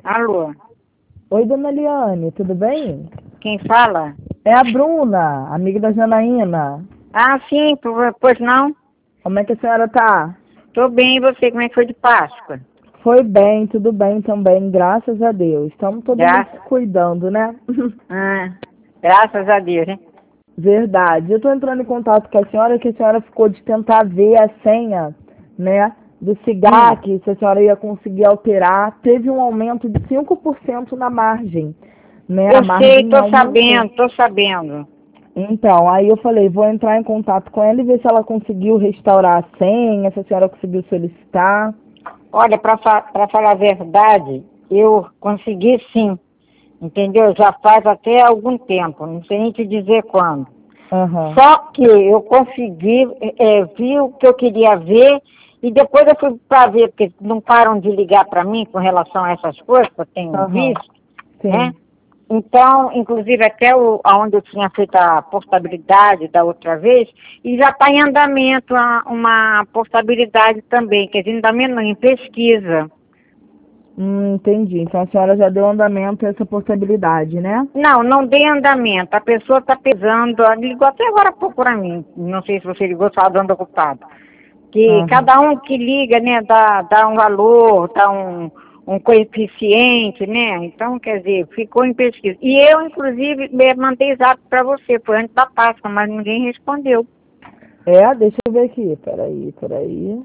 Alô, Oi, dona Eliane, tudo bem? quem fala? É a Bruna, amiga da Janaína. Ah, sim, pois não? Como é que a senhora tá? Tô bem, e você? Como é que foi de Páscoa? Foi bem, tudo bem também, graças a Deus. Estamos todo mundo se Graças, cuidando, né? ah, graças a Deus, hein? Verdade. Eu estou entrando em contato com a senhora, que a senhora ficou de tentar ver a senha, né, do Hum, SIGAC, se a senhora ia conseguir alterar. Teve um aumento de 5% na margem, né? A eu sei, margem aumentou. tô sabendo. Então, aí eu falei, vou entrar em contato com ela e ver se ela conseguiu restaurar a senha, se a senhora conseguiu solicitar. Olha, para falar a verdade, eu consegui sim, entendeu? Já faz até algum tempo, não sei nem te dizer quando. Aham, Só que eu consegui, vi o que eu queria ver e depois eu fui para ver, porque não param de ligar para mim com relação a essas coisas que eu tenho aham, visto, né? sim. Então, inclusive até onde eu tinha feito a portabilidade da outra vez, e já está em andamento uma portabilidade também, quer dizer, em andamento não, em pesquisa. Entendi. Então a senhora já deu andamento a essa possibilidade, né? Não, não dei andamento, a pessoa está pesando, ela ligou até agora há pouco para mim, não sei se você ligou, estava dando ocupado. Que Aham. cada um que liga, né, dá um valor, dá um coeficiente, né? Então, quer dizer, ficou em pesquisa. E eu, inclusive, mandei zap para você, foi antes da Páscoa, mas ninguém respondeu. Deixa eu ver aqui. Peraí.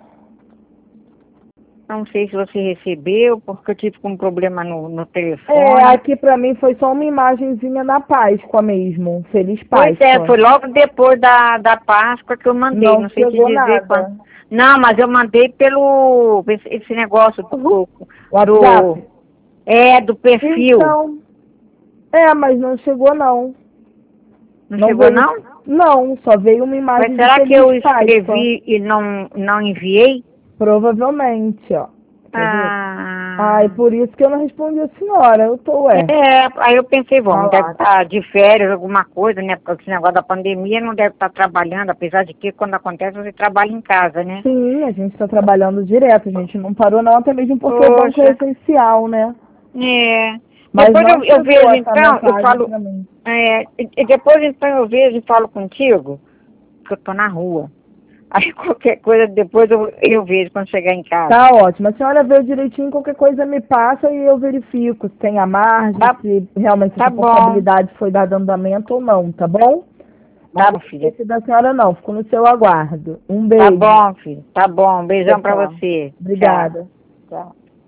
Não sei se você recebeu, porque eu tive um problema no telefone. Aqui pra mim foi só uma imagenzinha da Páscoa mesmo. Feliz Pois é, Páscoa. foi logo depois da Páscoa que eu mandei, Não não sei te chegou dizer quando. nada. Não, mas eu mandei pelo esse negócio do, WhatsApp? do perfil. Então, mas não chegou não. Não Não chegou, veio. não? Não, só veio uma Mas imagem de será que Feliz eu Páscoa. escrevi e não enviei? Provavelmente, ó. Quer ver? E Ah, por isso que eu não respondi a senhora. Eu tô, aí eu pensei, Ah bom, deve lá. estar de férias, alguma coisa, né? Porque esse negócio da pandemia não deve estar trabalhando, apesar de que quando acontece você trabalha em casa, né? Sim, a gente está trabalhando direto, a gente não parou não, até mesmo porque o banco é Poxa, essencial, né? é. Mas Depois não eu chegou vejo essa então, eu mensagem falo, para mim. e depois então eu vejo e falo contigo, que eu tô na rua. Aí qualquer coisa depois eu vejo quando chegar em casa. Tá ótimo. A senhora vê direitinho, qualquer coisa me passa e eu verifico se tem a margem, Tá, se realmente tá essa bom, portabilidade foi dada andamento ou não, tá bom? Mas tá não bom, filha. esqueça da senhora não, fico no seu aguardo. Um Tá beijo. bom, filho. Tá bom. Um Tchau, beijão pra tchau. você. Tchau. Obrigada. Tchau.